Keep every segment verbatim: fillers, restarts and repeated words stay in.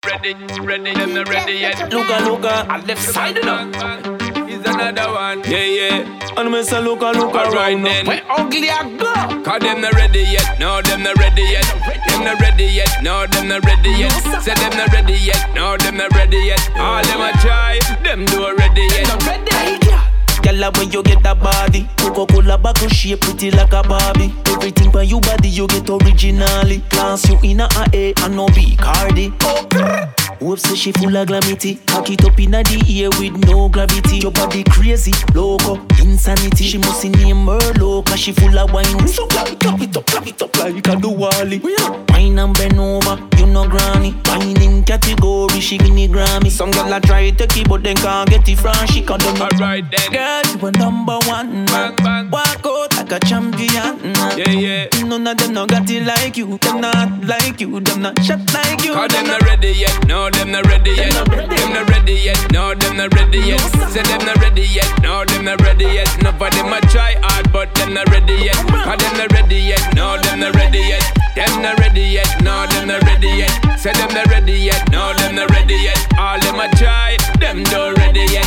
ready, ready, them not ready yet. Look a look a, I left side enough. He's another one. Yeah, yeah. And me say look a look a right then. where ugly I go? Cause them not ready yet. No, them not ready yet. Them not ready yet. No, them not ready yet. Say them not ready yet. No, them not ready yet. All them a try. Them do ready yet. Not ready. Girl, when you get that body, Coca-Cola bottle shape pretty like a Barbie. Everything for you body you get originally. Class you in a A and no B Cardi. Hope say she full of glamity. Cock it up in a the ear with no gravity. Your body crazy, loco, insanity. She must name her low, cause she full of wine. So clap it up, it up, clap it up like a Wally. Wine and bend over, you know granny. Wine in category, she win the Grammy. Some girl a try to keep but then can't get it from she can't do nothing. Alright then. Girl, you a number one. Bang, bang. Walk out like a champion. Yeah, yeah. None of them no got it like you. Them not like you. Them not shot like you. Cause them not ready yet. No, them not ready yet. Them not ready yet. No, them not ready yet. Say them not ready yet. No, them not ready yet. Nobody might try hard, but them not ready yet. Cause them not ready yet. No, them not ready yet. Them not ready yet. No, them not ready yet. Say them not ready yet. No, them not ready yet. All them a try. Them don't ready yet.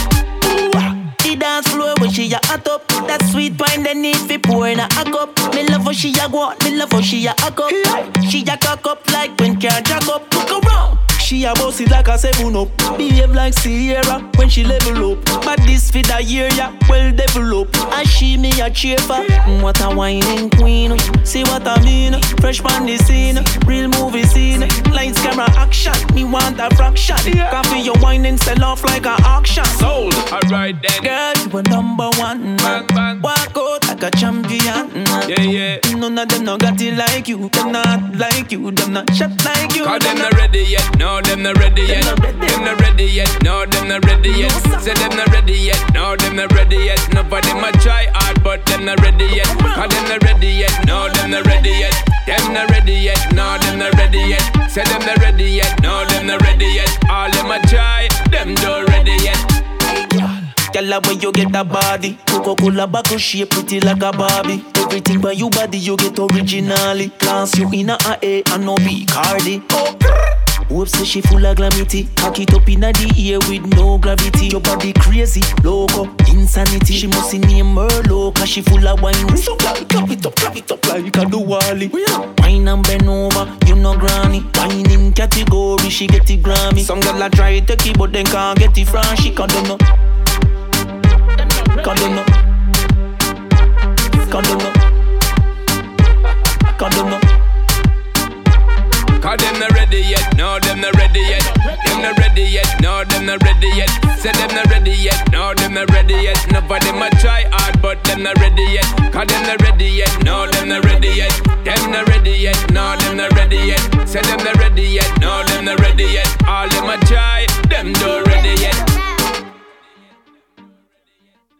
The dance floor when she a hot up. That sweet wine they need fi pour in a cup. Me love how she a go out, me love how she a hack up. She a cock up like when can't jack up. Look around. She a boss it like a seven up. Behave like Sierra when she level up. But this fit a year ya well developed. And she me a cheer for. What a whining queen. See what I mean? Fresh on the scene, real movie scene. Lights, camera, action. Me want a fraction. Coffee your whining sell off like a auction. Sold. Alright then. Girl, you a number one. Bang, bang. Walk out like a champion. Yeah, yeah. None of them no got it like you. Them not like you. Them not shot like you. Cause them not ready yet. No, them not ready yet. Them not ready yet. No, them not ready yet. Say them not ready yet. No, them not ready yet. Nobody might try hard, but them not ready yet. Cause them not ready yet. No, them not ready yet. Them not ready yet. No, them not ready yet. Say them not ready yet. No, them not ready yet. All them a try. Them don't ready yet. Girl, when you get that body, Coca-Cola bottle shape pretty like a Barbie. Everything by you body you get originally. Class you in a A and no B Cardi. Hope say she full of glamity. Cock it up in a the ear with no gravity. Your body crazy, loco, insanity. She must name her low, cause she full of wine. So clap it up, it up, clap it up like a Wally. Wine and bend over, you know granny. Wine in category, she get it Grammy. Some girl a try to keep but then can't get it from she can't do no. Can't do no. Can't do no. Can't do no. Cause them not ready yet. No, them not ready yet. Them not ready yet. No, them not ready yet. Say them not ready yet. No, them not ready yet. Nobody might try hard, but them not ready yet. Cause them not ready yet. No, them not ready yet. Them not ready yet. No, them not ready yet. Say them not ready yet. No, them not ready yet. All them a try. Them don't ready.